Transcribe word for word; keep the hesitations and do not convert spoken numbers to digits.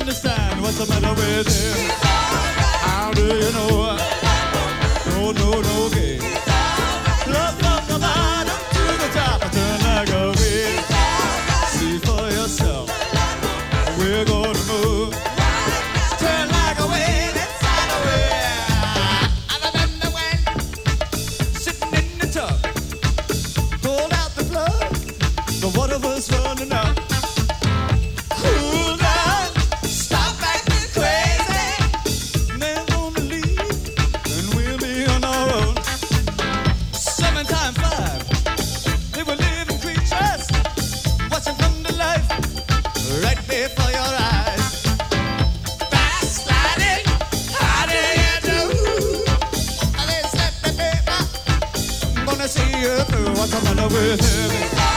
understand what's the matter with him. How do you know? No, no, no, okay. Love from the bottom to the top, turn like a wheel. See for yourself, we're gonna move. Turn like a wheel inside a wheel. I remember when sitting in the tub, pulled out the plug, the water was running out. Cool down, stop acting crazy. Man's gonna leave, and we'll be on our own. Seven times five, they were living creatures, watching from the life right before your eyes. Backsliding, how do you do? They said, baby, I'm gonna see you through. What's the matter with him?